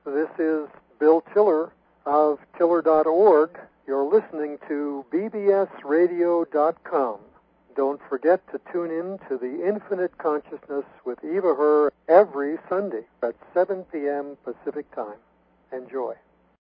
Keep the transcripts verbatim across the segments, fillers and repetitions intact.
This is Bill Tiller of Tiller dot org. You're listening to B B S radio dot com. Don't forget to tune in to the Infinite Consciousness with Eva Herr every Sunday at seven p.m. Pacific Time. Enjoy.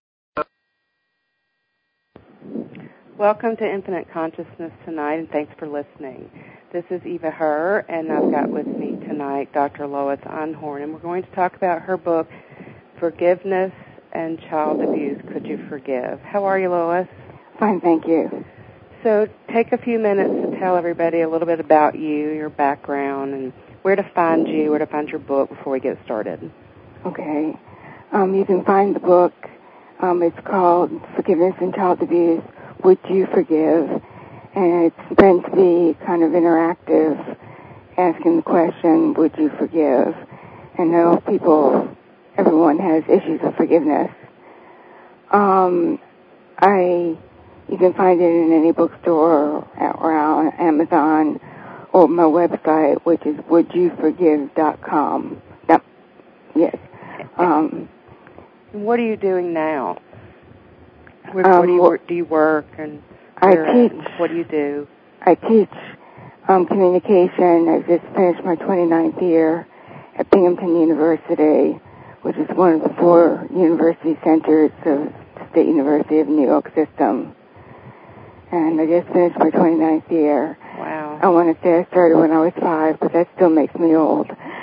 Welcome to Infinite Consciousness tonight, and thanks for listening. This is Eva Herr, and I've got with me tonight Doctor Lois Einhorn, and we're going to talk about her book, Forgiveness and Child Abuse, Could You Forgive? How are you, Lois? Fine, thank you. So take a few minutes to tell everybody a little bit about you, your background, and where to find you, where to find your book before we get started. Okay. Um, you can find the book. Um, it's called Forgiveness and Child Abuse, Would You Forgive? And it's meant to be kind of interactive, asking the question, would you forgive? And I know people, everyone has issues of forgiveness. Um, I, you can find it in any bookstore or on Amazon or my website, which is would you forgive dot com. Yep. Yes. Um, what are you doing now? Where, um, where do you work? Do you work and I teach. What do you do? I teach um, communication. I just finished my twenty-ninth year at Binghamton University, which is one of the four university centers of the State University of New York system. And I just finished my twenty-ninth year. Wow. I want to say I started when I was five, but that still makes me old.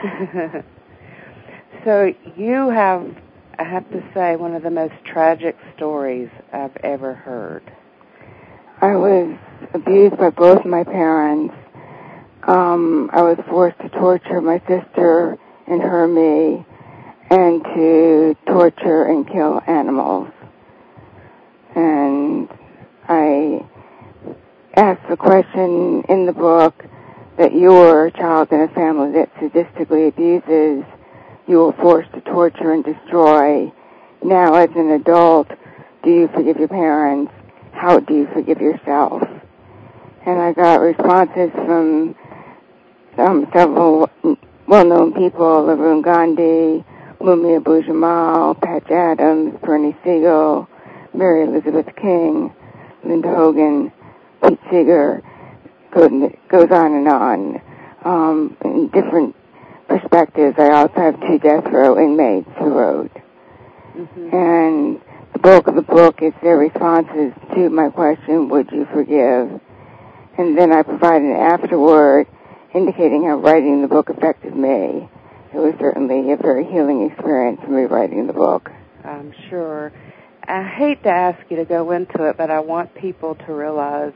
So you have, I have to say, one of the most tragic stories I've ever heard. I was abused by both my parents. Um, I was forced to torture my sister and her me, and to torture and kill animals. And I asked the question in the book that you're a child in a family that sadistically abuses, you were forced to torture and destroy. Now, as an adult, do you forgive your parents? How do you forgive yourself? And I got responses from um, several well-known people, Arun Gandhi, Mumia Abu-Jamal, Patch Adams, Bernie Siegel, Mary Elizabeth King, Linda Hogan, Pete Seeger, goes on and on. Um, in different perspectives, I also have two death row inmates who wrote. Mm-hmm. And the bulk of the book is their responses to my question, would you forgive? And then I provide an afterword indicating how writing the book affected me. It was certainly a very healing experience for me writing the book. I'm sure. I hate to ask you to go into it, but I want people to realize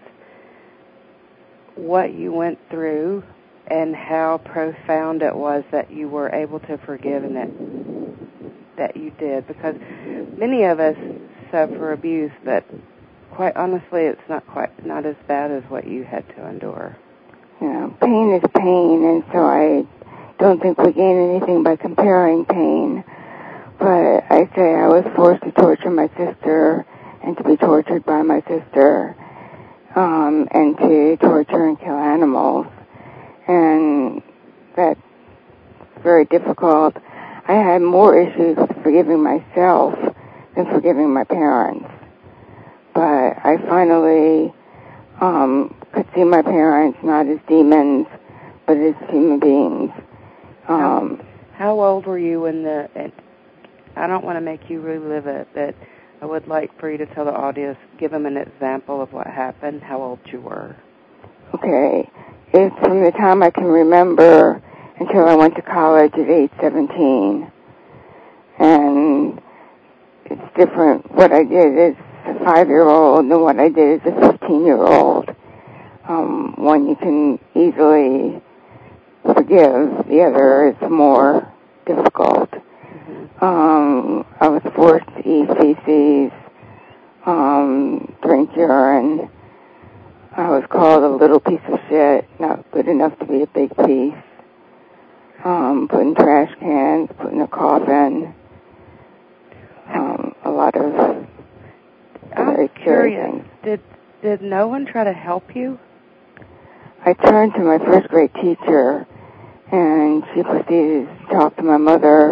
what you went through and how profound it was that you were able to forgive and that that you did, because many of us suffer abuse, but quite honestly, it's not quite not as bad as what you had to endure. Yeah, pain is pain, and so I don't think we gain anything by comparing pain. But I say I was forced to torture my sister and to be tortured by my sister, um, and to torture and kill animals, and that's very difficult. I had more issues with forgiving myself than forgiving my parents. But I finally um, could see my parents not as demons, but as human beings. Um, how, how old were you when the... And I don't want to make you relive it, but I would like for you to tell the audience, give them an example of what happened, how old you were. Okay. It's from the time I can remember until I went to college at age seventeen. And it's different. What I did as a five-year-old and what I did as a fifteen-year-old. Um, one you can easily forgive. The other is more difficult. Mm-hmm. Um, I was forced to eat feces, um, drink urine. I was called a little piece of shit, not good enough to be a big piece. Um, put in trash cans, put in a coffin. Um, a lot of very scary things. Did did no one try to help you? I turned to my first grade teacher, and she proceeded to talk to my mother,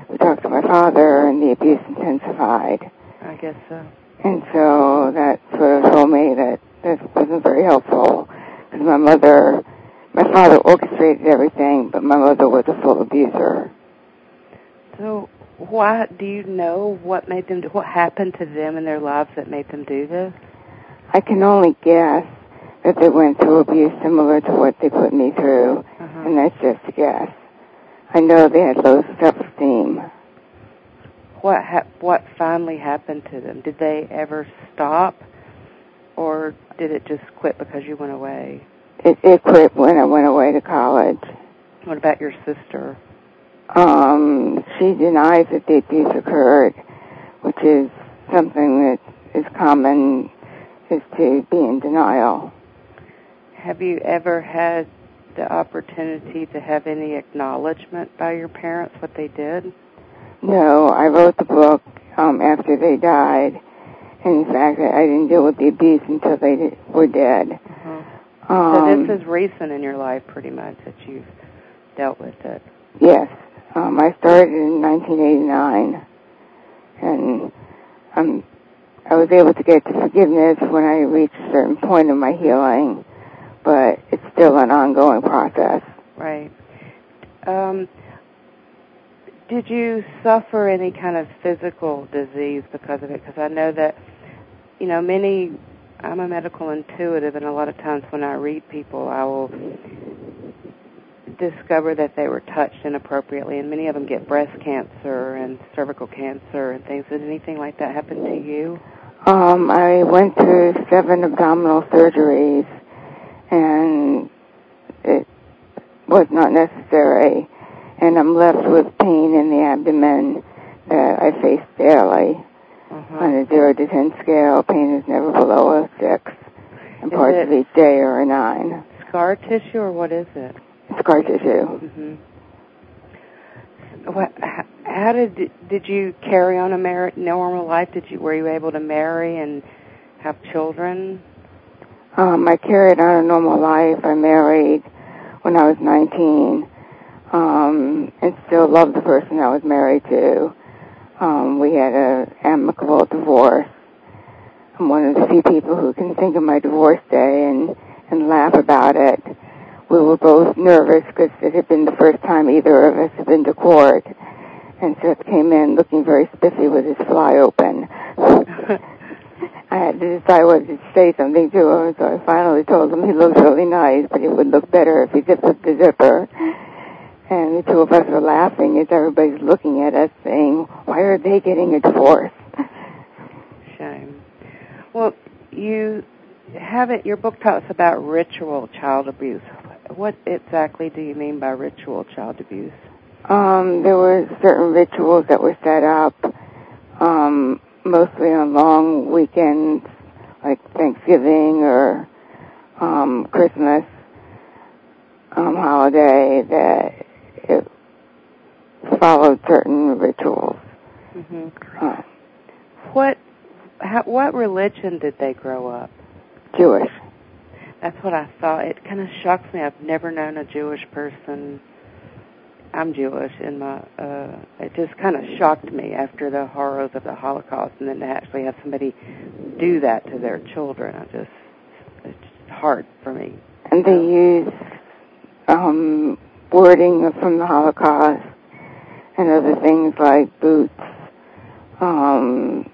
we talked to my father, and the abuse intensified. I guess so. And so that sort of told me that this wasn't very helpful, because my mother, my father orchestrated everything, but my mother was a full abuser. So why, do you know what made them do, what happened to them in their lives that made them do this? I can only guess that they went through abuse similar to what they put me through, uh-huh. and that's just a guess. I know they had low self-esteem. What ha- what finally happened to them? Did they ever stop, or did it just quit because you went away? It, it quit when I went away to college. What about your sister? Um, she denies that the abuse occurred, which is something that is common, is to be in denial. Have you ever had the opportunity to have any acknowledgement by your parents what they did? No, I wrote the book um, after they died. And in fact, I didn't deal with the abuse until they did, were dead. Uh-huh. Um, so this is recent in your life, pretty much, that you've dealt with it. Yes. Um, I started in nineteen eighty-nine, and um, I was able to get to forgiveness when I reached a certain point in my healing, but it's still an ongoing process. Right. Um, did you suffer any kind of physical disease because of it? Because I know that, you know, many, I'm a medical intuitive, and a lot of times when I read people, I will discover that they were touched inappropriately, and many of them get breast cancer and cervical cancer and things. Did anything like that happen to you? Um, I went through seven abdominal surgeries, and it was not necessary, and I'm left with pain in the abdomen that I face daily. Uh-huh. On a zero to ten scale, pain is never below a six, and is parts of each day are a nine. Scar tissue, or what is it? Scar tissue. Mm-hmm. What? How did did you carry on a mar- normal life? Did you were you able to marry and have children? Um, I carried on a normal life. I married when I was nineteen, um, and still love the person I was married to. Um, we had an amicable divorce. I'm one of the few people who can think of my divorce day and, and laugh about it. We were both nervous because it had been the first time either of us had been to court. And Seth came in looking very spiffy with his fly open. I had to decide whether to say something to him, so I finally told him he looks really nice, but it would look better if he zipped up the zipper. And the two of us were laughing as everybody's looking at us saying, why are they getting a divorce? Shame. Well, you have it, your book talks about ritual child abuse. What exactly do you mean by ritual child abuse? Um, there were certain rituals that were set up, um, mostly on long weekends, like Thanksgiving or um, Christmas um, holiday, that it followed certain rituals. Mm-hmm. Uh, what how, what religion did they grow up? Jewish. That's what I thought. It kind of shocks me. I've never known a Jewish person. I'm Jewish, and my uh, it just kind of shocked me after the horrors of the Holocaust, and then to actually have somebody do that to their children. I just it's just hard for me. And they use um, wording from the Holocaust and other things like boots, um,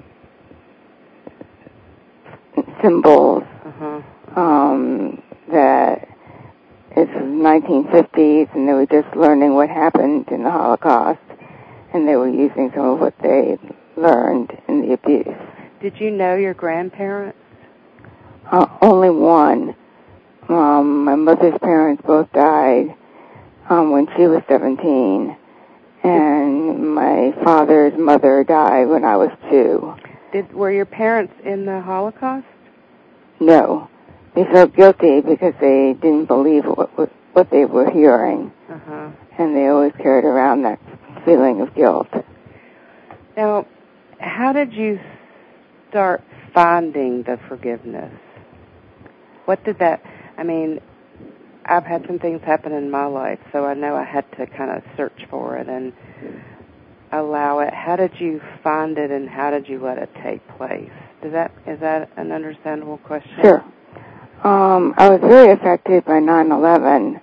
symbols. Uh-huh. Um, that it's the nineteen fifties, and they were just learning what happened in the Holocaust, and they were using some of what they learned in the abuse. Did you know your grandparents? Uh, only one. Um, my mother's parents both died um, when she was seventeen, and my father's mother died when I was two. Did were your parents in the Holocaust? No. They felt guilty because they didn't believe what what they were hearing, uh-huh. and they always carried around that feeling of guilt. Now, how did you start finding the forgiveness? What did that, I mean, I've had some things happen in my life, so I know I had to kind of search for it, and allow it? How did you find it, and how did you let it take place? Does that is that an understandable question? Sure. Um, I was very affected by nine eleven.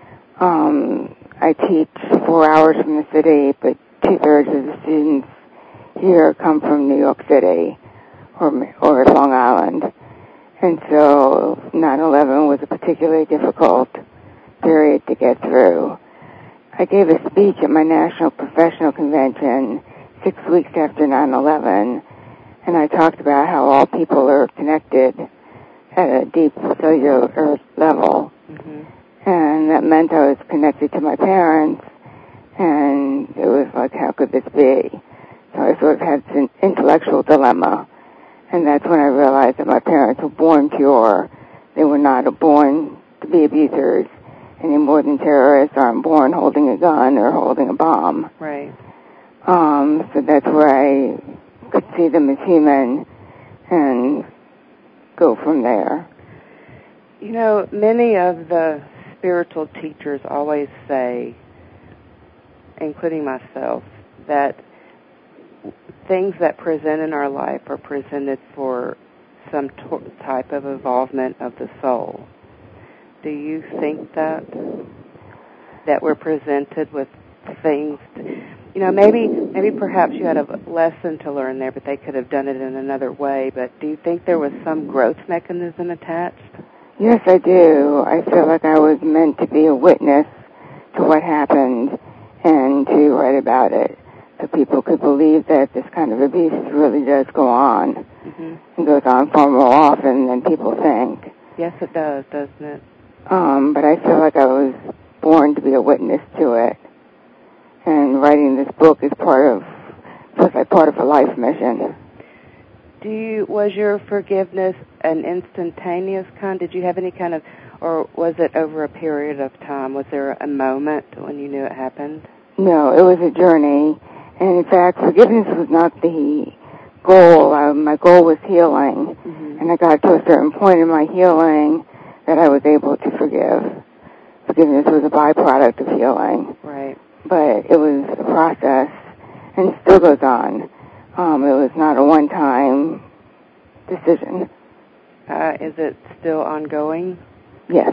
Um, I teach four hours from the city, but two-thirds of the students here come from New York City or, or Long Island. And so nine eleven was a particularly difficult period to get through. I gave a speech at my National Professional Convention six weeks after nine eleven, and I talked about how all people are connected at a deep cellular level. Mm-hmm. And that meant I was connected to my parents, and it was like, how could this be? So I sort of had an intellectual dilemma, and that's when I realized that my parents were born pure. They were not born to be abusers any more than terrorists aren't born holding a gun or holding a bomb. Right. Um, so that's where I could see them as human and go from there. You know, many of the spiritual teachers always say, including myself, that things that present in our life are presented for some t- type of involvement of the soul. Do you think that that we're presented with things? To, you know, maybe maybe perhaps you had a lesson to learn there, but they could have done it in another way. But do you think there was some growth mechanism attached? Yes, I do. I feel like I was meant to be a witness to what happened and to write about it, so people could believe that this kind of abuse really does go on. Mm-hmm. It goes on far more often than people think. Yes, it does, doesn't it? Um, but I feel like I was born to be a witness to it. And writing this book is part of, feels like part of a life mission. Do you, was your forgiveness an instantaneous kind? Did you have any kind of, or was it over a period of time? Was there a moment when you knew it happened? No, it was a journey. And in fact, forgiveness was not the goal. Uh, my goal was healing. Mm-hmm. And I got to a certain point in my healing that I was able to forgive. Forgiveness was a byproduct of healing. Right. But it was a process, and it still goes on. Um, it was not a one-time decision. Uh, is it still ongoing? Yes.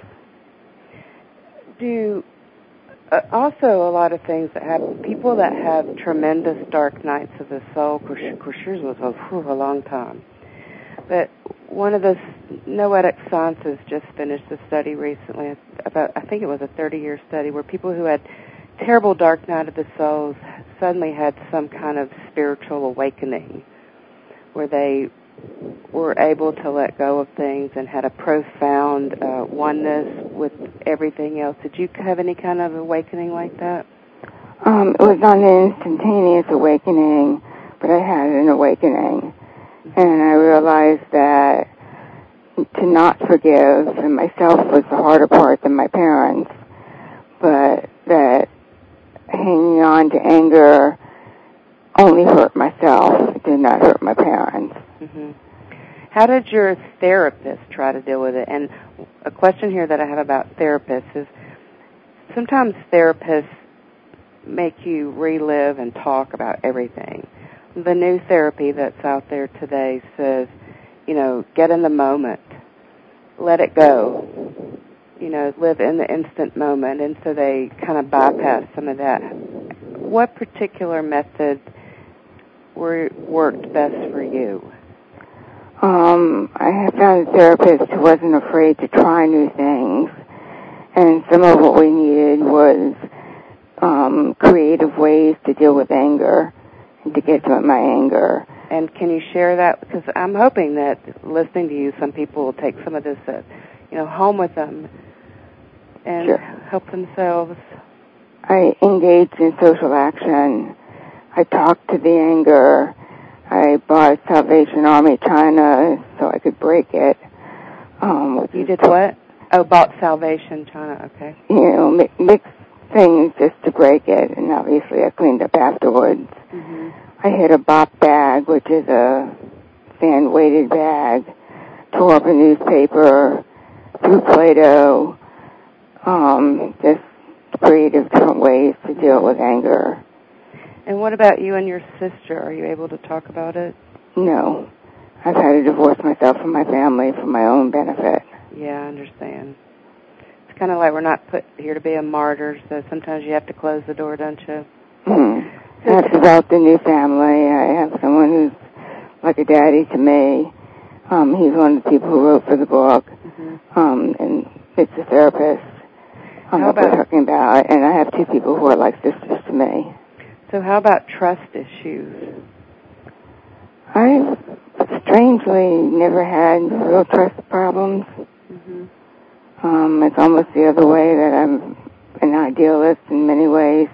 Do uh, also a lot of things that happen. People that have tremendous dark nights of the soul. Of course, yours was a, whew, a long time. But one of the Noetic Sciences just finished a study recently about, I think it was a thirty-year study, where people who had terrible dark night of the souls suddenly had some kind of spiritual awakening, where they were able to let go of things and had a profound uh, oneness with everything else. Did you have any kind of awakening like that? Um, it was not an instantaneous awakening, but I had an awakening. And I realized that to not forgive and myself was the harder part than my parents, but that hanging on to anger only hurt myself. It did not hurt my parents. Mm-hmm. How did your therapist try to deal with it? And a question here that I have about therapists is sometimes therapists make you relive and talk about everything. The new therapy that's out there today says, you know, get in the moment, let it go, you know, live in the instant moment, and so they kind of bypass some of that. What particular method were, worked best for you? Um, I have found a therapist who wasn't afraid to try new things, and some of what we needed was um, creative ways to deal with anger and to get to my anger. And can you share that? Because I'm hoping that listening to you, some people will take some of this, uh, you know, home with them and sure. help themselves. I engaged in social action. I talked to the anger. I bought Salvation Army China so I could break it. Um, you did what? Oh, bought Salvation China, okay. You know, mi- mixed things just to break it, and obviously I cleaned up afterwards. Mm-hmm. I hid a bop bag, which is a sand-weighted bag, tore up a newspaper, threw Play-Doh, um, just creative different ways to deal with anger. And what about you and your sister? Are you able to talk about it? No. I've had to divorce myself from my family for my own benefit. Yeah, I understand. It's kind of like we're not put here to be a martyr, so sometimes you have to close the door, don't you? Mm-hmm. So I've developed a new family. I have someone who's like a daddy to me. Um, he's one of the people who wrote for the book, mm-hmm. um, and it's a therapist. Um, how about, we're talking about, and I have two people who are like sisters to me. So how about trust issues? I've strangely never had real trust problems. Mm-hmm. Um, it's almost the other way, that I'm an idealist in many ways.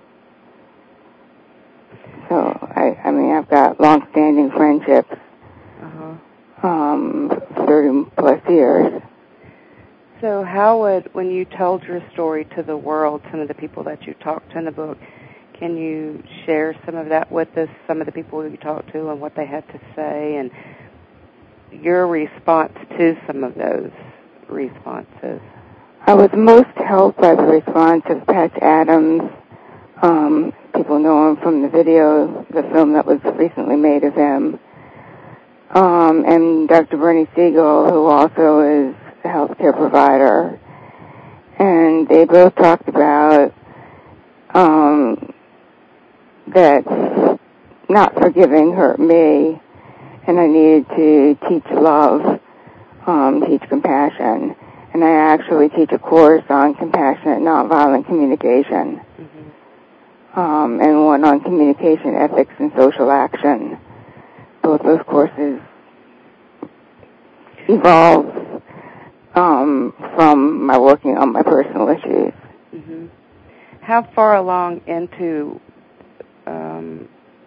So, I, I mean, I've got long-standing friendships, uh-huh. um, thirty plus years. So how would, when you told your story to the world, some of the people that you talked to in the book, can you share some of that with us, some of the people you talked to and what they had to say, and your response to some of those responses? I was most helped by the response of Patch Adams. Um, people know him from the video, the film that was recently made of him. Um, and Doctor Bernie Siegel, who also is a healthcare provider. And they both talked about um, that not forgiving hurt me, and I needed to teach love, um, teach compassion. And I actually teach a course on compassionate nonviolent communication, mm-hmm. um, and one on communication ethics and social action. Both those courses evolve um, from my working on my personal issues. Mm-hmm. How far along into, um,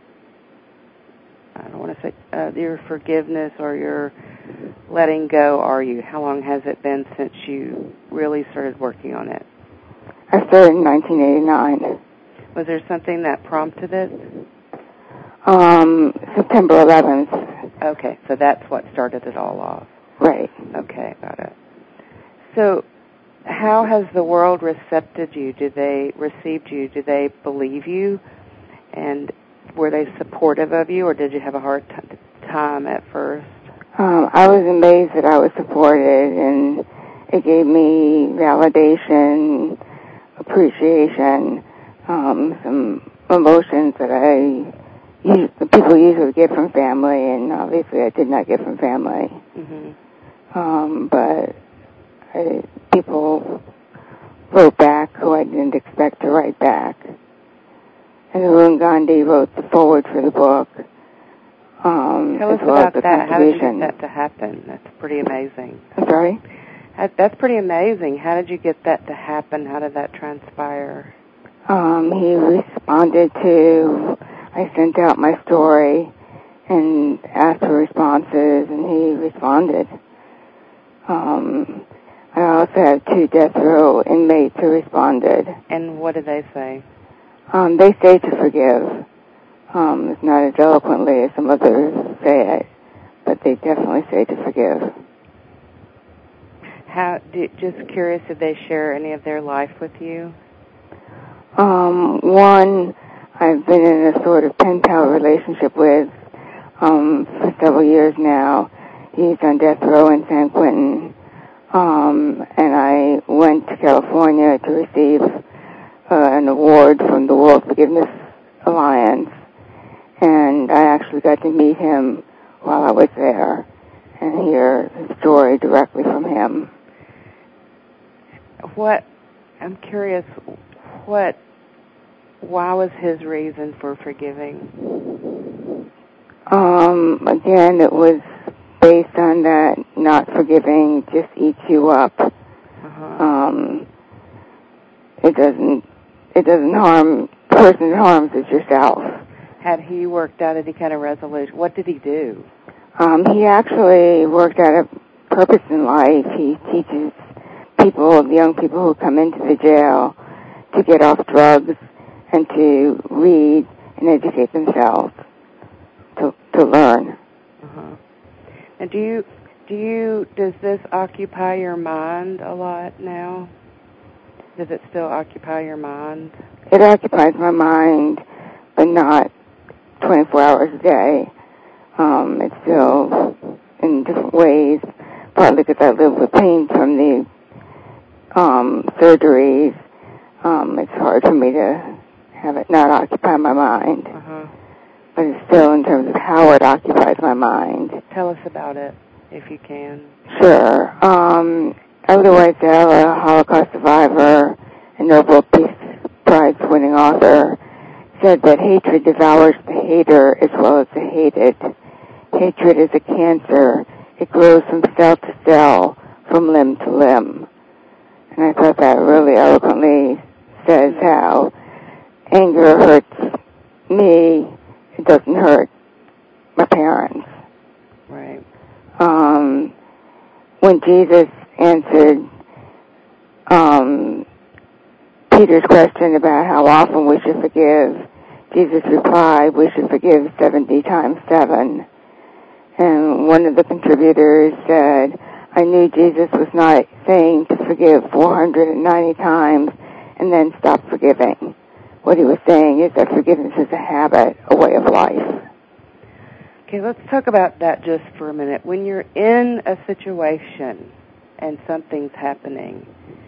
I don't want to say, uh, your forgiveness or your letting go are you? How long has it been since you really started working on it? I started in nineteen eighty-nine. Was there something that prompted it? Um, September eleventh. Okay, so that's what started it all off. Right. Okay, got it. So how has the world received you? Did they received you? Did they believe you? And were they supportive of you, or did you have a hard t- time at first? Um, I was amazed that I was supported, and it gave me validation, appreciation, um, some emotions that I usually, people usually get from family, and obviously I did not get from family. Mm-hmm. Um, but I, people wrote back who I didn't expect to write back. And Arun Gandhi wrote the foreword for the book. Um, Tell us well about that. How did you get that to happen? That's pretty amazing. I'm sorry? That's pretty amazing. How did you get that to happen? How did that transpire? Um, he responded to, I sent out my story and asked for responses, and he responded. Um, I also have two death row inmates who responded. And what did they say? Um, they say to forgive. Um, it's not as eloquently as some others say it, but they definitely say to forgive. How? Did, just curious, did they share any of their life with you? Um, one I've been in a sort of pen pal relationship with um, for several years now. He's on death row in San Quentin, um, and I went to California to receive uh, an award from the World Forgiveness Alliance. And I actually got to meet him while I was there and hear his story directly from him. What, I'm curious, what, why was his reason for forgiving? Um, again, it was based on that not forgiving just eats you up. Uh-huh. Um, it doesn't, it doesn't harm, the person it harms is yourself. Had he worked out any kind of resolution? What did he do? Um, he actually worked out a purpose in life. He teaches people, the young people who come into the jail, to get off drugs and to read and educate themselves, to to learn. Uh-huh. And do you do you does this occupy your mind a lot now? Does it still occupy your mind? It occupies my mind. but not twenty-four hours a day. Um, it's still in different ways, partly because I live with pain from the um, surgeries. Um, it's hard for me to have it not occupy my mind. Uh-huh. But it's still in terms of how it occupies my mind. Tell us about it, if you can. Sure. Um, Elie Wiesel, a Holocaust survivor and Nobel Peace Prize-winning author, said that hatred devours the hater as well as the hated. Hatred is a cancer. It grows from cell to cell, from limb to limb. And I thought that really eloquently says how anger hurts me. It doesn't hurt my parents. Right. Um, when Jesus answered um, Peter's question about how often we should forgive, Jesus replied, we should forgive seventy times seven. And one of the contributors said, I knew Jesus was not saying to forgive four hundred ninety times and then stop forgiving. What he was saying is that forgiveness is a habit, a way of life. Okay, let's talk about that just for a minute. When you're in a situation and something's happening,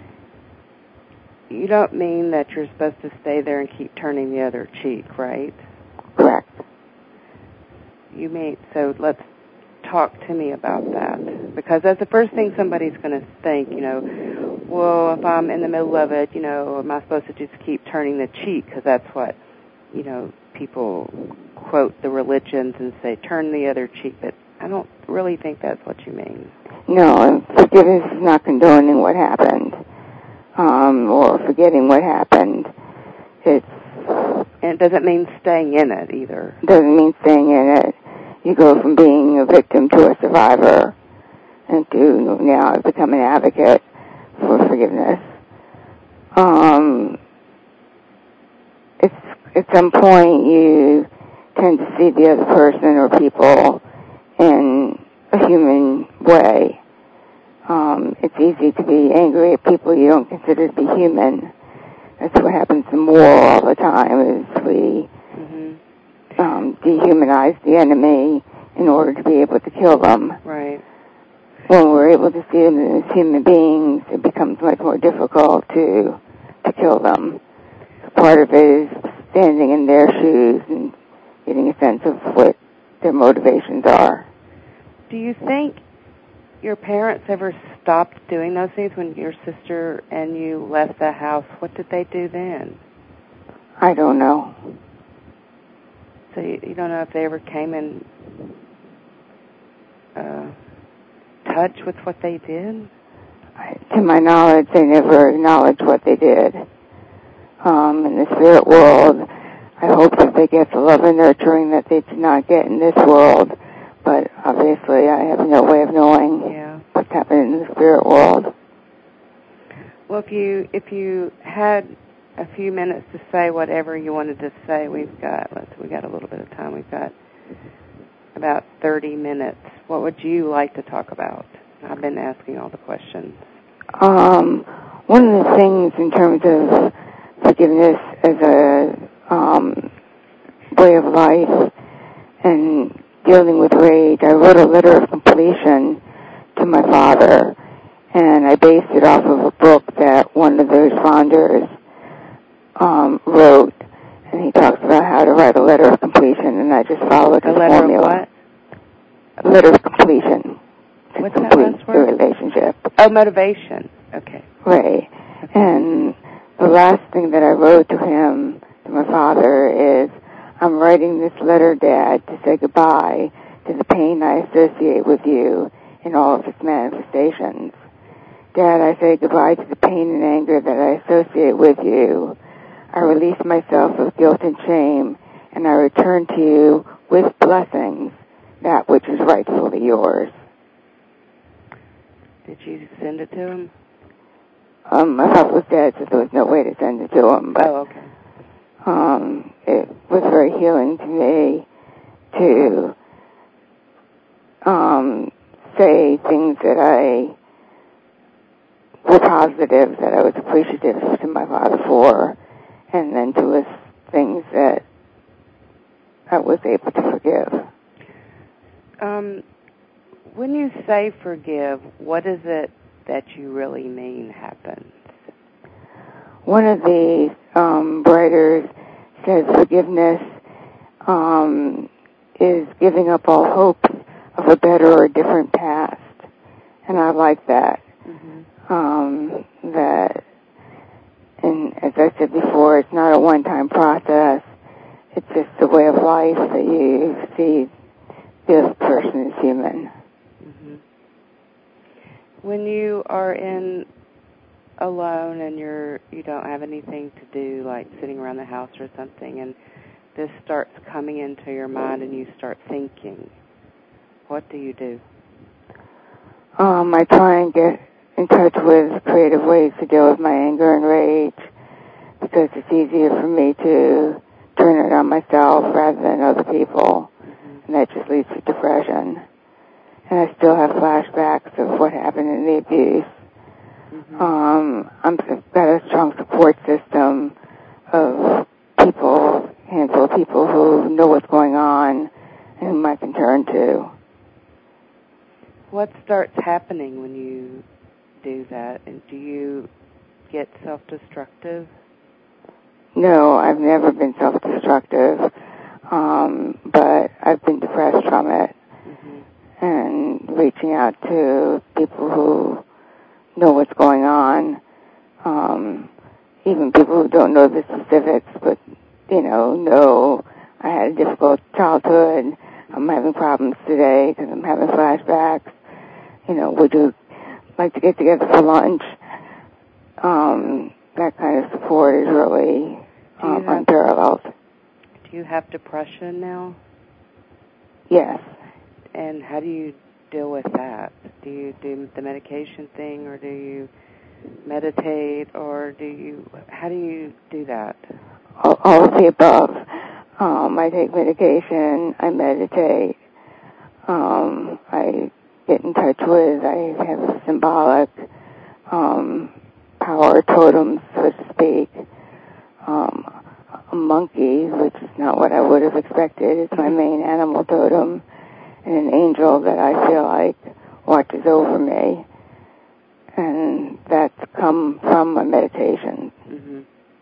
you don't mean that you're supposed to stay there and keep turning the other cheek, right? Correct. You mean, so let's talk to me about that. Because that's the first thing somebody's going to think, you know, well, if I'm in the middle of it, you know, am I supposed to just keep turning the cheek? Because that's what, you know, people quote the religions and say, turn the other cheek. But I don't really think that's what you mean. No, forgiveness is not condoning what happened um, or forgetting what happened. It's, and it doesn't mean staying in it either. Doesn't mean staying in it. You go from being a victim to a survivor and to now become an advocate for forgiveness. Um, it's, at some point you tend to see the other person or people in a human way. Um, it's easy to be angry at people you don't consider to be human. That's what happens in war all the time, is we mm-hmm. um, dehumanize the enemy in order to be able to kill them. Right. When we're able to see them as human beings, it becomes much more difficult to to kill them. Part of it is standing in their shoes and getting a sense of what their motivations are. Do you think your parents ever stopped doing those things when your sister and you left the house? What did they do then? I don't know. So you, you don't know if they ever came in uh, touch with what they did? I, to my knowledge, they never acknowledged what they did. Um, in the spirit world, I hope that they get the love and nurturing that they did not get in this world. But obviously, I have no way of knowing yeah. what's happening in the spirit world. Well, if you if you had a few minutes to say whatever you wanted to say, we've got let's we got a little bit of time. We've got about thirty minutes. What would you like to talk about? I've been asking all the questions. Um, one of the things in terms of forgiveness as a um, way of life and dealing with rage, I wrote a letter of completion to my father, and I based it off of a book that one of the responders um, wrote, and he talks about how to write a letter of completion, and I just followed his formula. A letter formula. of what? A letter of completion. To What's complete that last word? the relationship. Oh, motivation. Okay. Right. And the last thing that I wrote to him, to my father, is, I'm writing this letter, Dad, to say goodbye to the pain I associate with you in all of its manifestations. Dad, I say goodbye to the pain and anger that I associate with you. I release myself of guilt and shame, and I return to you with blessings, that which is rightfully yours. Did you send it to him? Um, my father was dead, so there was no way to send it to him. But, oh, okay. Um, it was very healing to me to um, say things that I were positive, that I was appreciative to my father for, and then to list things that I was able to forgive. Um, when you say forgive, what is it that you really mean happens? One of the um, writers says forgiveness um, is giving up all hopes of a better or different past. And I like that. Mm-hmm. Um, that, and as I said before, it's not a one-time process. It's just a way of life that you see this person is human. Mm-hmm. When you are in alone and you're you don't have anything to do, like sitting around the house or something, and this starts coming into your mind and you start thinking, what do you do? Um, I try and get in touch with creative ways to deal with my anger and rage, because it's easier for me to turn it on myself rather than other people, mm-hmm. and that just leads to depression. And I still have flashbacks of what happened in the abuse. Mm-hmm. Um, I've got a strong support system of people, a handful of people who know what's going on and whom I can turn to. What starts happening when you do that? And do you get self-destructive? No, I've never been self-destructive, um, but I've been depressed from it. Mm-hmm. And reaching out to people who know what's going on, um, even people who don't know the specifics, but, you know, know I had a difficult childhood, I'm having problems today because I'm having flashbacks, you know, would you like to get together for lunch? Um, that kind of support is really um, have, unparalleled. Do you have depression now? Yes. And how do you deal with that? Do you do the medication thing, or do you meditate, or do you, how do you do that? All, all of the above. Um, I take medication, I meditate, um, I get in touch with, I have a symbolic um, power totems, so to speak. Um, a monkey, which is not what I would have expected, is my main animal totem, and an angel that I feel like watches over me. And that's come from my meditation. Mm-hmm.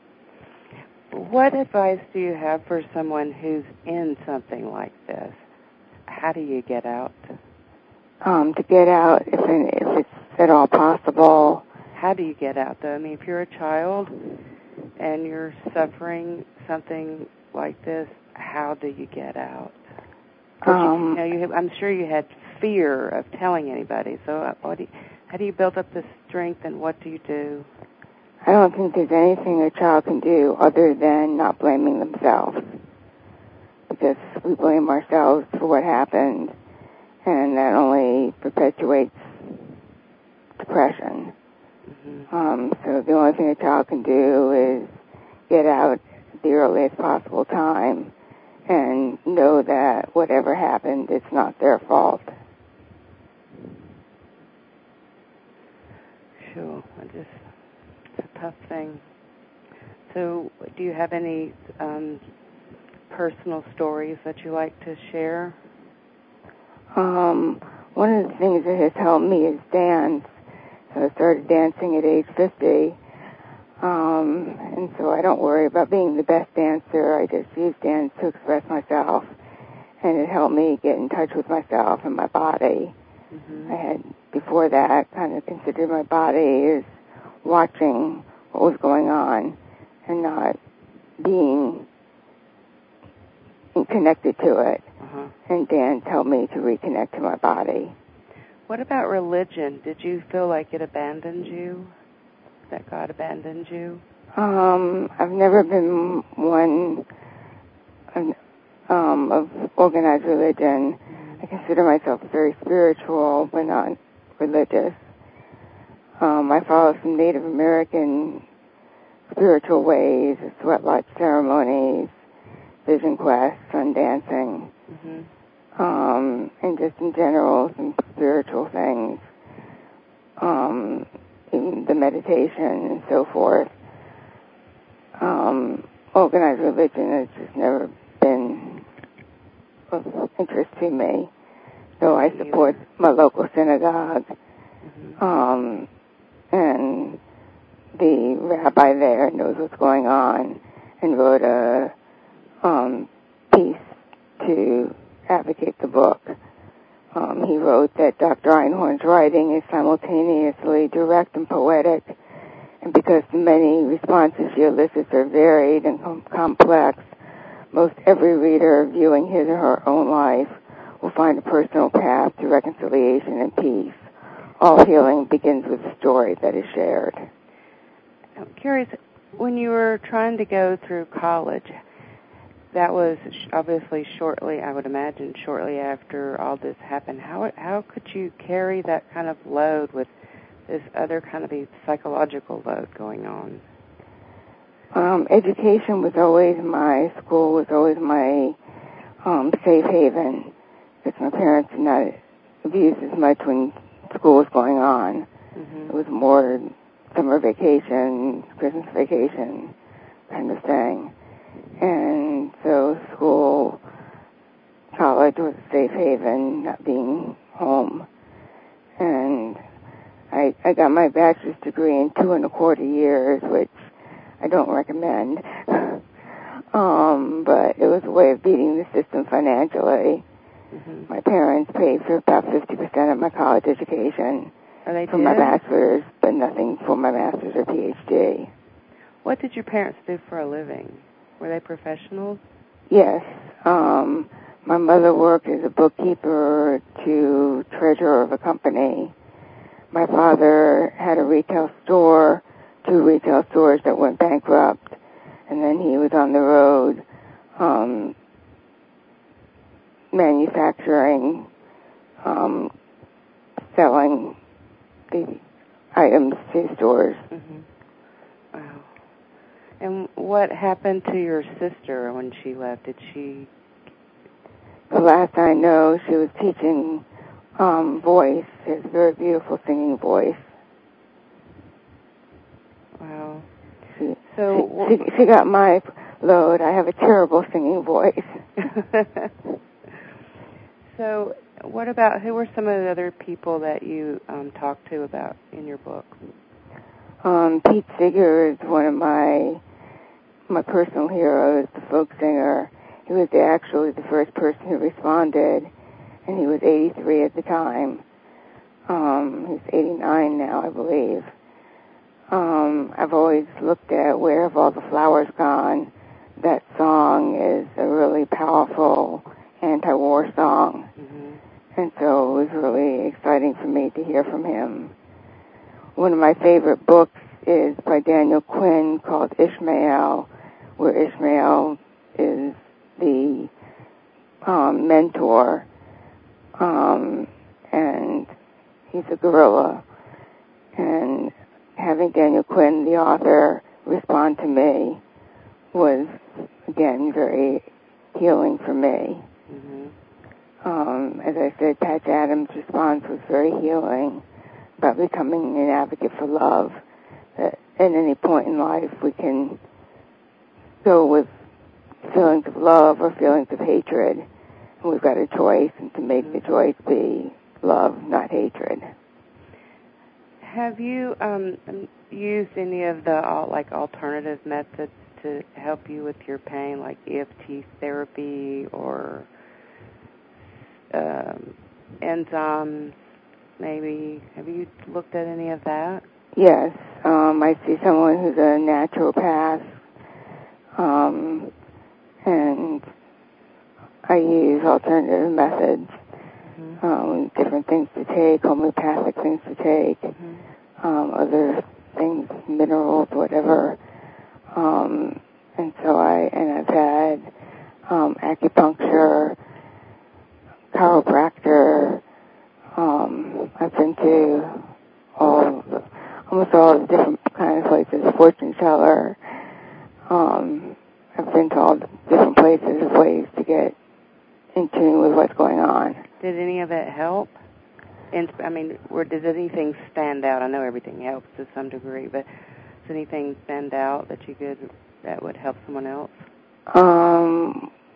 What advice do you have for someone who's in something like this? How do you get out? Um, to get out, if, if it's at all possible. How do you get out, though? I mean, if you're a child and you're suffering something like this, how do you get out? Um, you, you know, you have, I'm sure you had fear of telling anybody. So, what do you, how do you build up the strength, and what do you do? I don't think there's anything a child can do other than not blaming themselves, because we blame ourselves for what happened, and that only perpetuates depression. Mm-hmm. Um, so the only thing a child can do is get out at the earliest possible time and know that whatever happened, it's not their fault. Sure. I just, it's a tough thing. So do you have any um, personal stories that you like to share? Um, one of the things that has helped me is dance. So I started dancing at age fifty, um, and so I don't worry about being the best dancer. I just use dance to express myself, and it helped me get in touch with myself and my body. Mm-hmm. I had, before that, kind of considered my body as watching what was going on and not being connected to it. Uh-huh. And dance helped me to reconnect to my body. What about religion? Did you feel like it abandoned you? That God abandoned you? Um, I've never been one um, of organized religion. Mm-hmm. I consider myself very spiritual, but not religious. Um, I follow some Native American spiritual ways, sweat lodge ceremonies, vision quests, sun dancing. Mm-hmm. Um, and just in general, some spiritual things, um, in the meditation and so forth. Um, organized religion has just never been of interest to me. So I support my local synagogue. Mm-hmm. Um, and the rabbi there knows what's going on and wrote a um, piece to advocate the book. Um, he wrote that Doctor Einhorn's writing is simultaneously direct and poetic, and because the many responses she elicits are varied and com- complex, most every reader viewing his or her own life will find a personal path to reconciliation and peace. All healing begins with a story that is shared. I'm curious, when you were trying to go through college, that was obviously shortly, I would imagine, shortly after all this happened. How how could you carry that kind of load with this other kind of a psychological load going on? Um, education was always my, school was always my um, safe haven, because my parents did not abuse as much when school was going on. Mm-hmm. It was more summer vacation, Christmas vacation kind of thing. And so school, college was a safe haven, not being home. And I, I got my bachelor's degree in two and a quarter years, which I don't recommend. um, but it was a way of beating the system financially. Mm-hmm. My parents paid for about fifty percent of my college education oh, for my bachelor's, but nothing for my master's or P H D. What did your parents do for a living? Were they professionals? Yes. Um, my mother worked as a bookkeeper to treasurer of a company. My father had a retail store, two retail stores that went bankrupt, and then he was on the road um, manufacturing, um, selling the items to stores. Mm-hmm. Wow. And what happened to your sister when she left? Did she... The last I know, she was teaching um, voice. She has a very beautiful singing voice. Wow. She, so she, she, she got my load. I have a terrible singing voice. So what about, who were some of the other people that you um, talked to about in your book? Um, Pete Seeger is one of my my personal heroes, the folk singer. He was the, actually the first person who responded, and he was eighty-three at the time. Um, he's eighty-nine now, I believe. Um, I've always looked at Where Have All the Flowers Gone. That song is a really powerful anti-war song. Mm-hmm. And so it was really exciting for me to hear from him. One of my favorite books is by Daniel Quinn called Ishmael, where Ishmael is the um, mentor, um, and he's a gorilla. And having Daniel Quinn, the author, respond to me was, again, very healing for me. Mm-hmm. Um, as I said, Patch Adams' response was very healing about becoming an advocate for love. That at any point in life we can go with feelings of love or feelings of hatred, and we've got a choice, and to make the choice be love, not hatred. Have you um, used any of the uh, like alternative methods to help you with your pain, like E F T therapy or um, enzymes? Maybe have you looked at any of that? Yes, um, I see someone who's a naturopath, um, and I use alternative methods, mm-hmm. um, different things to take, homeopathic things to take, mm-hmm. um, other things, minerals, whatever. Um, and so I, and I've had um, acupuncture, chiropractor. Um, I've been to all, almost all the different kind of places, fortune teller. Um, I've been to all the different places, ways to get in tune with what's going on. Did any of it help? And I mean, or did anything stand out? I know everything helps to some degree, but does anything stand out that you could that would help someone else? Um,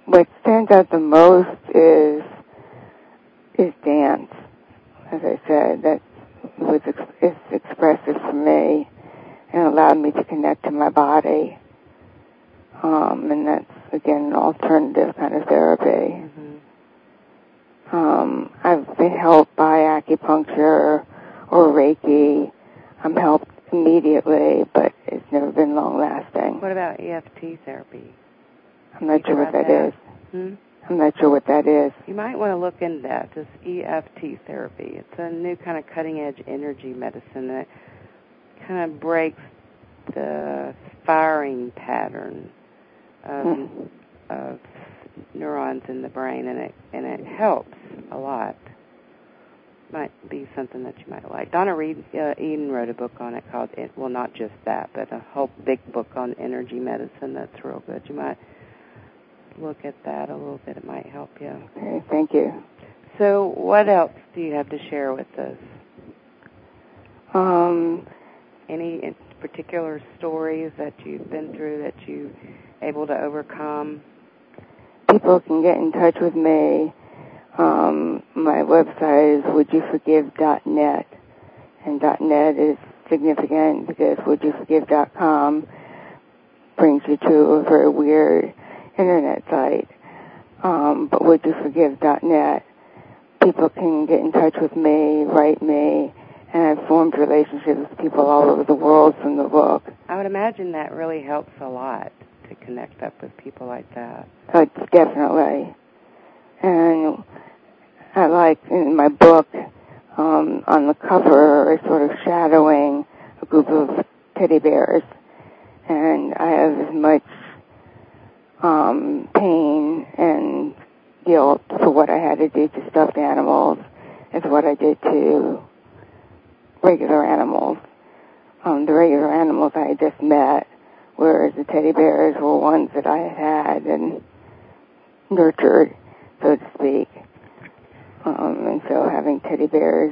what stands out the most is is dance. As I said, that was ex- it's expressive for me and allowed me to connect to my body. Um, and that's, again, an alternative kind of therapy. Mm-hmm. Um, I've been helped by acupuncture or Reiki. I'm helped immediately, but it's never been long-lasting. What about E F T therapy? I'm not sure what that, that is. Hmm? I'm not sure what that is. You might want to look into that, just E F T therapy. It's a new kind of cutting-edge energy medicine that kind of breaks the firing pattern of, mm. of neurons in the brain, and it and it helps a lot. Might be something that you might like. Donna Reed, uh, Eden wrote a book on it called, it, well, not just that, but a whole big book on energy medicine that's real good. You might look at that a little bit. It might help you. Okay, thank you. So what else do you have to share with us? Um, Any particular stories that you've been through that you're able to overcome? People can get in touch with me. Um, my website is would you forgive dot net, and .net is significant because would you forgive dot com brings you to a very weird internet site. Um, but would you forgive dot net, people can get in touch with me, write me, and I've formed relationships with people all over the world from the book. I would imagine that really helps a lot to connect up with people like that. Uh, definitely. And I like, in my book, um, on the cover, is sort of shadowing a group of teddy bears. And I have as much um, pain and guilt for what I had to do to stuffed animals as what I did to regular animals. Um, the regular animals I had just met, whereas the teddy bears were ones that I had and nurtured, so to speak. Um, and so having teddy bears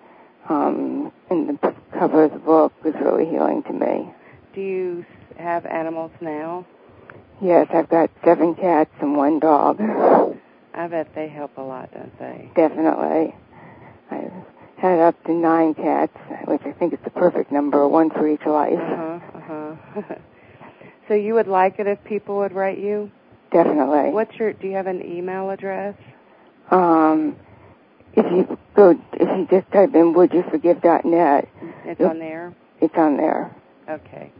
um, in the cover of the book was really healing to me. Do you have animals now? Yes, I've got seven cats and one dog. I bet they help a lot, don't they? Definitely. I've had up to nine cats, which I think is the perfect number, one for each life. Uh-huh, uh-huh. So you would like it if people would write you? Definitely. What's your, do you have an email address? Um, if you go, if you just type in would you forgive dot net. It's on there? It's on there. Okay.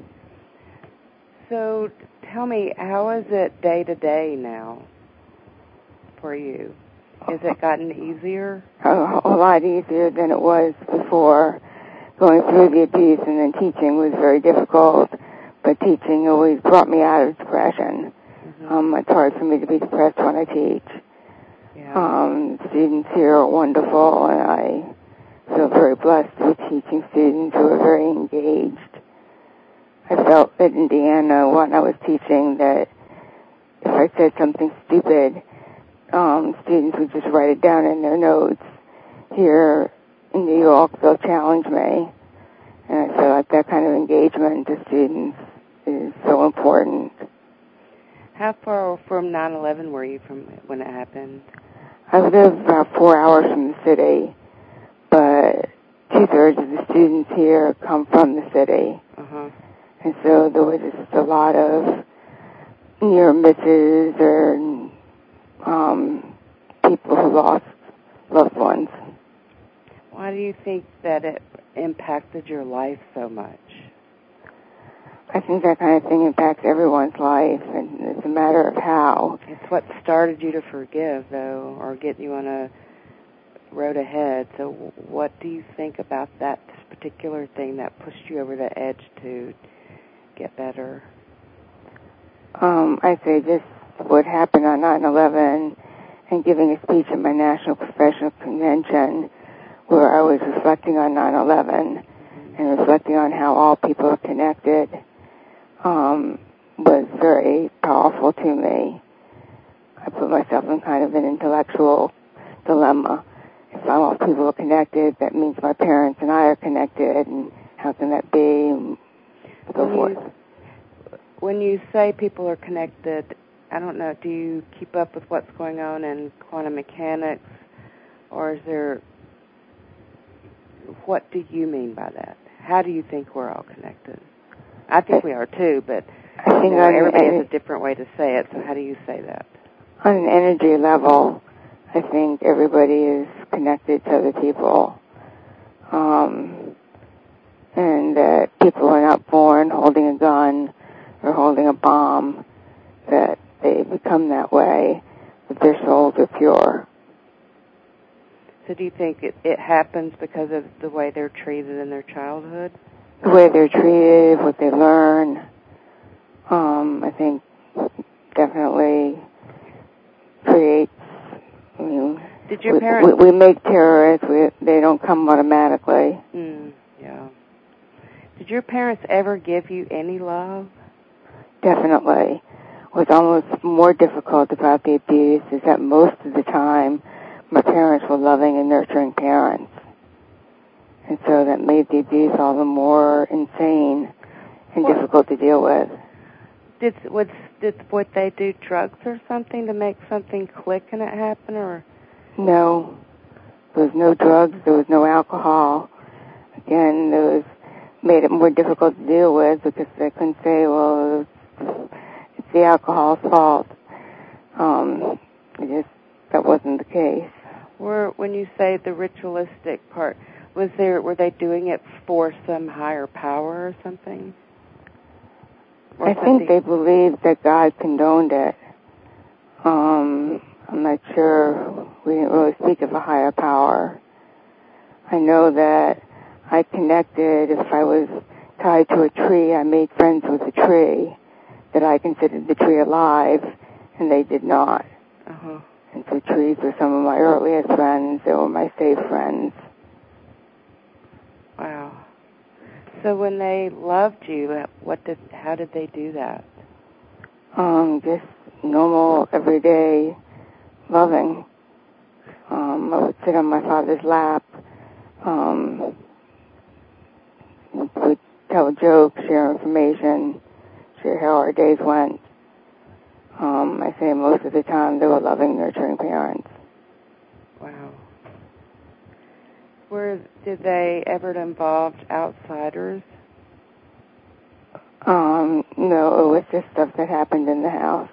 So tell me, how is it day to day now for you? Has it gotten easier? A, a lot easier than it was before. Going through the abuse and then teaching was very difficult, but teaching always brought me out of depression. Mm-hmm. Um, it's hard for me to be depressed when I teach. Yeah. Um, students here are wonderful, and I feel very blessed with teaching students who are very engaged. I felt at Indiana when I was teaching that if I said something stupid, um, students would just write it down in their notes. Here in New York, they'll challenge me, and I feel like that kind of engagement to students is so important. How far from nine eleven were you from when it happened? I live about four hours from the city, but two-thirds of the students here come from the city. Uh-huh. And so there was just a lot of near misses or um, people who lost loved ones. Why do you think that it impacted your life so much? I think that kind of thing impacts everyone's life, and it's a matter of how. It's what started you to forgive, though, or get you on a road ahead. So what do you think about that particular thing that pushed you over the edge to get better? Um, I say just what happened on nine eleven and giving a speech at my National Professional Convention where I was reflecting on nine eleven mm-hmm. and reflecting on how all people are connected. Um, was very powerful to me. I put myself in kind of an intellectual dilemma. If all people are connected, that means my parents and I are connected, and how can that be, and so when forth. You, when you say people are connected, I don't know, do you keep up with what's going on in quantum mechanics, or is there, what do you mean by that? How do you think we're all connected? I think we are too, but I think you know, everybody ener- has a different way to say it, so how do you say that? On an energy level, I think everybody is connected to other people. Um, and that people are not born holding a gun or holding a bomb, that they become that way, that their souls are pure. So do you think it, it happens because of the way they're treated in their childhood? The way they're treated, what they learn, um, I think definitely creates, I mean, Did your we, parents... we, we make terrorists, we, they don't come automatically. Mm, yeah. Did your parents ever give you any love? Definitely. What's almost more difficult about the abuse is that most of the time my parents were loving and nurturing parents. And so that made the abuse all the more insane and Well, difficult to deal with. Did would did would they do drugs or something to make something click and it happen, or? No. There was no drugs, there was no alcohol. Again, it was made it more difficult to deal with because they couldn't say, well, it's the alcohol's fault. Um, it just, that wasn't the case. Were, when you say the ritualistic part, was there, were they doing it for some higher power or something? Or I something? think they believed that God condoned it. Um, I'm not sure. We didn't really speak of a higher power. I know that I connected, if I was tied to a tree, I made friends with the tree, that I considered the tree alive, and they did not. Uh-huh. And so trees were some of my earliest friends. They were my safe friends. Wow. So when they loved you, what did, how did they do that? Um, just normal, everyday loving. Um, I would sit on my father's lap. Um, we'd tell jokes, share information, share how our days went. Um, I say most of the time they were loving, nurturing parents. Wow. Were, did they ever involve outsiders? Um, no, it was just stuff that happened in the house.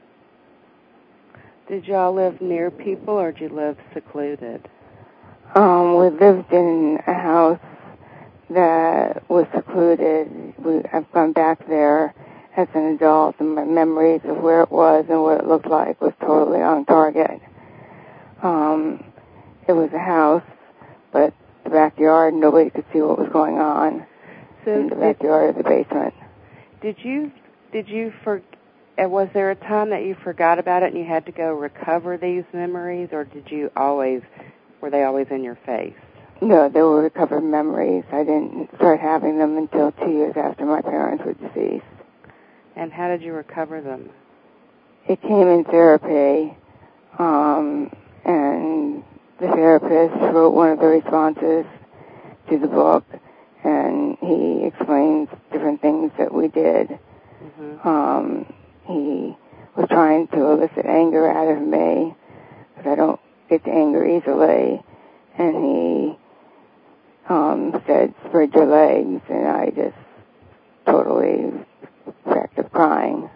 Did y'all live near people, or did you live secluded? Um, we lived in a house that was secluded. We, I've gone back there as an adult, and my memories of where it was and what it looked like was totally on target. Um, it was a house, but the backyard, nobody could see what was going on so in the did, backyard of the basement. Did you, did you for, was there a time that you forgot about it and you had to go recover these memories, or did you always, were they always in your face? No, they were recovered memories. I didn't start having them until two years after my parents were deceased. And how did you recover them? It came in therapy, um, and the therapist wrote one of the responses to the book, and he explains different things that we did. Mm-hmm. Um, he was trying to elicit anger out of me, because I don't get to anger easily, and he um, said, spread your legs, and I just totally cracked up crying.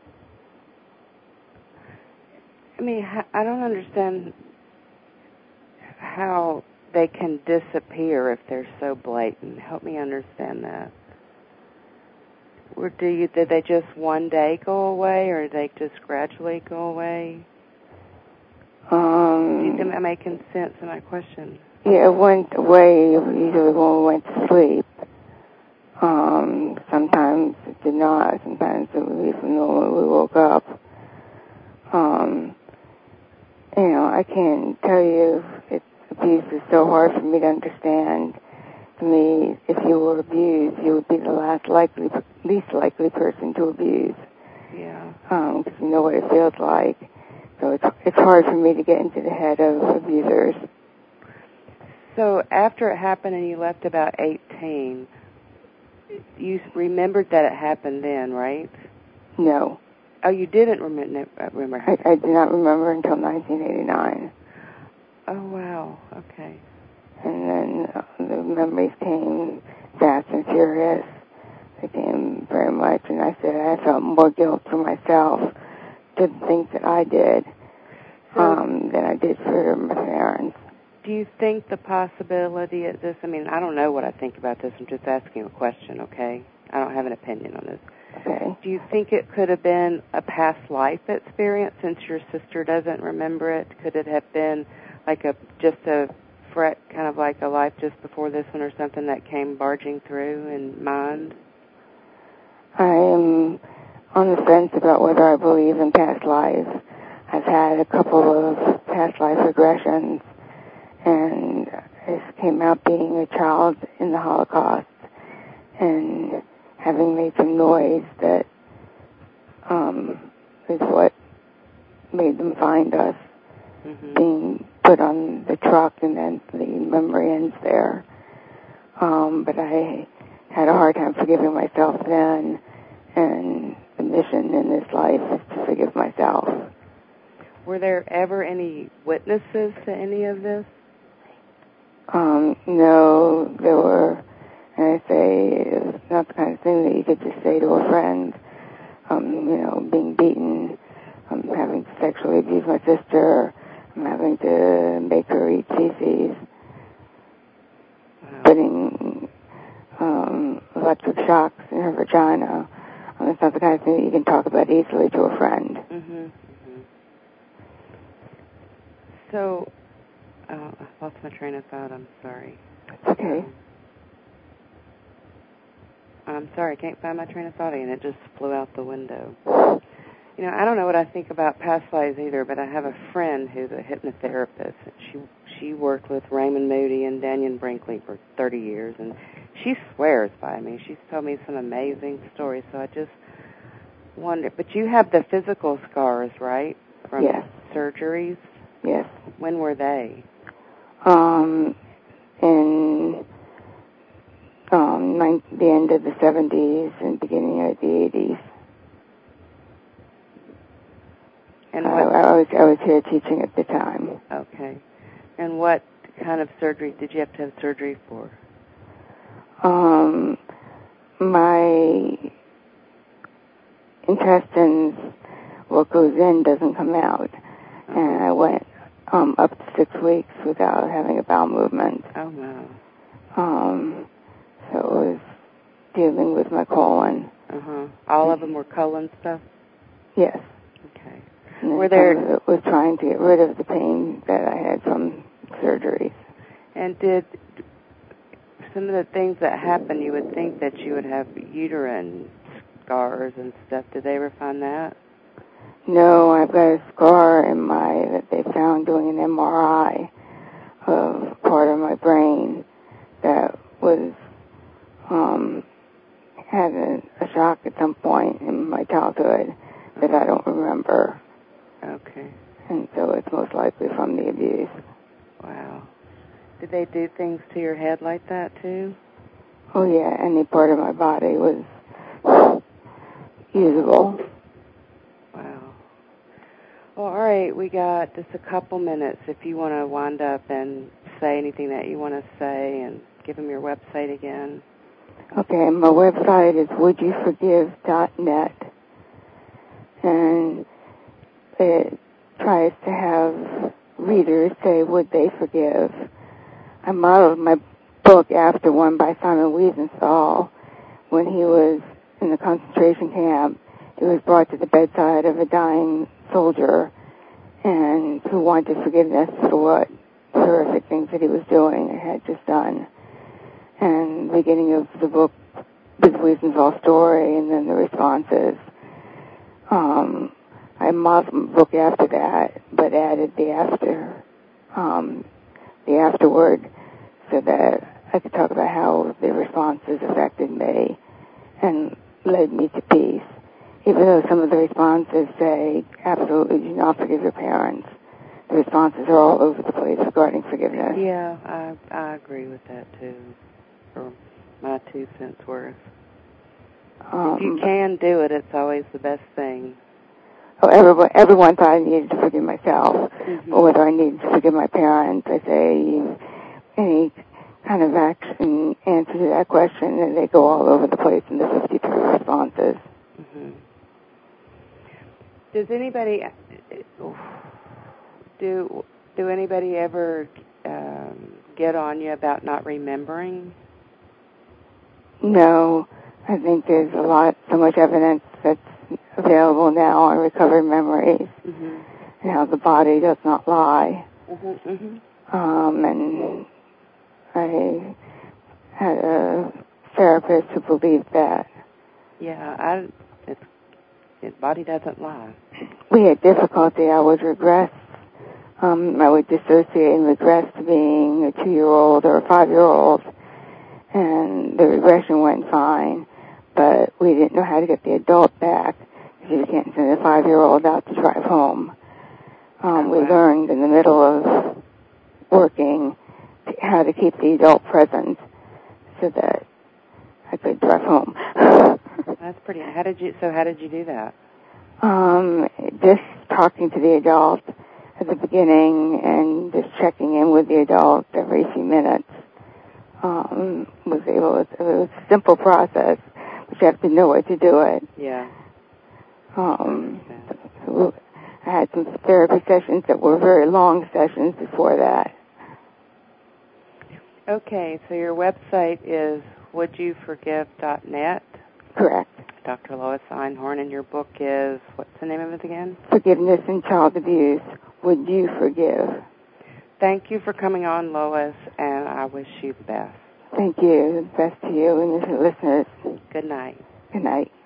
I mean, I don't understand how they can disappear if they're so blatant. Help me understand that. Or do you, did they just one day go away, or did they just gradually go away? Um, do you think I'm making sense in my question? Yeah, it went away usually when we went to sleep. Um, sometimes it did not. Sometimes it would be from when we woke up. Um, you know, I can't tell you, it, abuse is so hard for me to understand. To me, if you were abused, you would be the last likely, least likely person to abuse. Yeah. Um, because you know what it feels like. So it's it's hard for me to get into the head of abusers. So after it happened and you left about eighteen, you remembered that it happened then, right? No. Oh, you didn't remember? remember I, I did not remember until nineteen eighty-nine. Oh, wow. Okay. And then uh, the memories came fast and furious. They came very much, and I said I felt more guilt for myself to the things that I did so, um, than I did for my parents. Do you think the possibility of this, I mean, I don't know what I think about this. I'm just asking a question, okay? I don't have an opinion on this. Okay. Do you think it could have been a past life experience since your sister doesn't remember it? Could it have been like a just a fret, kind of like a life just before this one or something that came barging through in mind? I am on the fence about whether I believe in past lives. I've had a couple of past life regressions, and this came out being a child in the Holocaust and having made some noise that um, is what made them find us, mm-hmm. being put on the truck, and then the memory ends there. Um, but I had a hard time forgiving myself then, and the mission in this life is to forgive myself. Were there ever any witnesses to any of this? Um, no, there were, and I say it's not the kind of thing that you could just say to a friend. Um, you know, being beaten, um, having to sexually abuse my sister, um, having to make her eat feces, Wow. putting um, electric shocks in her vagina. Um, it's not the kind of thing that you can talk about easily to a friend. Mm-hmm. Mm-hmm. So, uh, I lost my train of thought. I'm sorry. Okay. I'm sorry, I can't find my train of thought, and it just flew out the window. You know, I don't know what I think about past lives either, but I have a friend who's a hypnotherapist. She she worked with Raymond Moody and Daniel Brinkley for thirty years, and she swears by me. She's told me some amazing stories, so I just wonder. But you have the physical scars, right, from yes. surgeries? Yes. When were they? Um, in um, nine, the end of the seventies and beginning of the eighties. And uh, what, I was I was here teaching at the time. Okay. And what kind of surgery did you have to have surgery for? Um, my intestines, what goes in doesn't come out, Uh-huh. and I went um, up to six weeks without having a bowel movement. Oh, wow. Um, so it was dealing with my colon. Uh-huh. All of them were colon stuff? Yes. Okay. And then Were there... some of it was trying to get rid of the pain that I had from surgeries. And did some of the things that happened, you would think that you would have uterine scars and stuff. Did they ever find that? No, I've got a scar in my, that they found doing an M R I of part of my brain that was, um, had a, a shock at some point in my childhood that I don't remember. Okay. And so it's most likely from the abuse. Wow. Did they do things to your head like that, too? Oh, yeah, any part of my body was usable. Wow. Well, all right, we got just a couple minutes if you want to wind up and say anything that you want to say and give them your website again. Okay, my website is would you forgive dot net, and it tries to have readers say would they forgive. I modeled my book after one by Simon Wiesenthal. When he was in the concentration camp, he was brought to the bedside of a dying soldier and who wanted forgiveness for what horrific things that he was doing and had just done. And the beginning of the book is Wiesenthal's story and then the responses. Um, I modeled the book after that, but added the after, um, the afterword, so that I could talk about how the responses affected me and led me to peace. Even though some of the responses say, absolutely do not forgive your parents, the responses are all over the place regarding forgiveness. Yeah, I I agree with that, too, for my two cents worth. Um, if you can do it, it's always the best thing. oh, everyone, everyone thought I needed to forgive myself, mm-hmm. or whether I needed to forgive my parents. I say any kind of action answer to that question, and they go all over the place in the fifty-three responses. Mm-hmm. Does anybody do do anybody ever um, get on you about not remembering? No, I think there's a lot, so much evidence that's available now on recovered memories, mm-hmm. and how the body does not lie. Mm-hmm, mm-hmm. Um, and I had a therapist who believed that. Yeah, I, it's, his body doesn't lie. We had difficulty. I would regress. Um, I would dissociate and regress to being a two-year-old or a five-year-old, and the regression went fine, but we didn't know how to get the adult back, because you can't send a five-year-old out to drive home. Um, oh, we wow. learned in the middle of working how to keep the adult present so that I could drive home. That's pretty. How did you? So how did you do that? Um, just talking to the adult at the beginning and just checking in with the adult every few minutes. Um, was able. To, it was a simple process, but you have to know what to do it. Yeah. Um, so I had some therapy sessions that were very long sessions before that. Okay, so your website is would you forgive dot net. Correct. Doctor Lois Einhorn, and your book is, what's the name of it again? Forgiveness in Child Abuse. Would you forgive? Thank you for coming on, Lois, and I wish you the best. Thank you. The best to you and the listeners. Good night. Good night.